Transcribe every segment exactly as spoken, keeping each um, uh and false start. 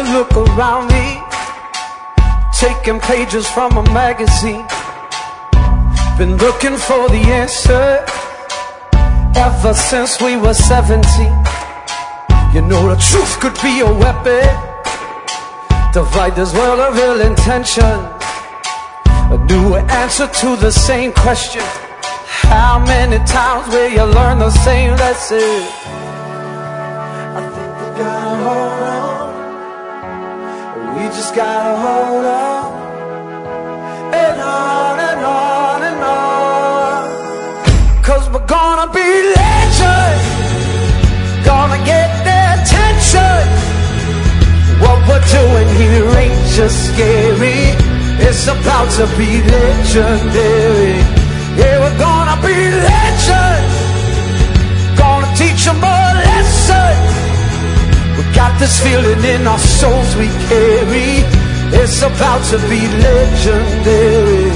look around me, taking pages from a magazine. Been looking for the answer ever since we were seventeen. You know the truth could be a weapon, divide this world of ill intention. A new answer to the same question. How many times will you learn the same lesson? I think we gotta hold on, we just gotta hold on, and on and on and on. Cause we're gonna be legends, gonna get their attention. What we're doing here ain't just scary, it's about to be legendary. Yeah, we're gonna be legends, gonna teach them a lesson. We got this feeling in our souls we carry, it's about to be legendary.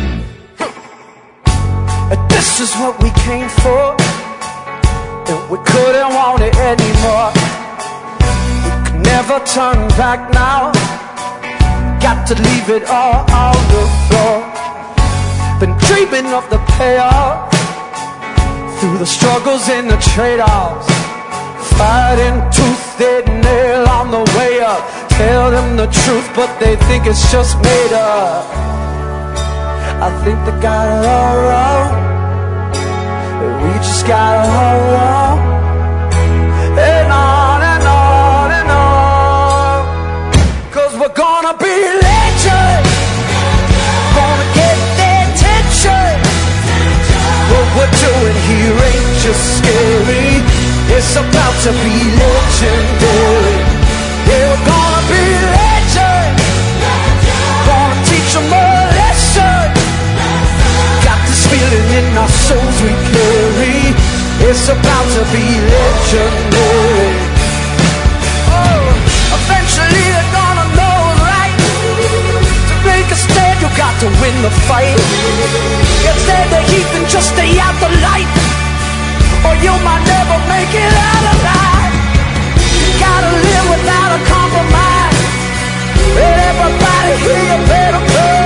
And this is what we came for, and we couldn't want it anymore. We could never turn back now, got to leave it all on the floor. Been dreaming of the payoff, through the struggles and the trade-offs, fighting tooth and nail on the way up. Tell them the truth, but they think it's just made up. I think they got it all wrong, we just gotta hold on, and on and on and on. Cause we're gonna be legends, gonna get their attention. What we're doing here ain't just scary, it's about to be legendary. Yeah, we're gonna be legends, gonna teach them a lesson. Got this feeling in our souls we carry, it's about to be legendary. Oh, eventually they're gonna know right. To make a stand, you got to win the fight. Instead the heat and just stay out the light, or you might never make it out alive. You gotta live without a compromise, let everybody hear you better play.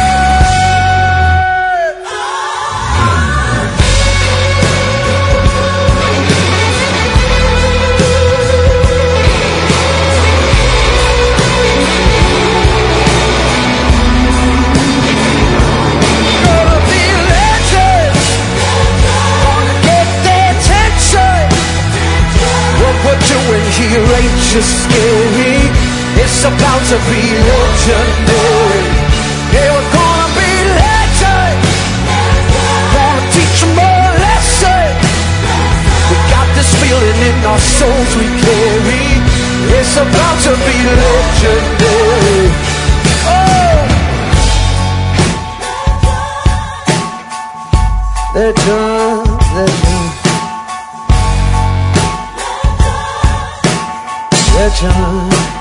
Here ain't just scary, it's about to be legendary. Yeah, we're gonna be legends, gonna teach them a lesson. We got this feeling in our souls we carry, it's about to be legendary. Oh, legend, legend, legend.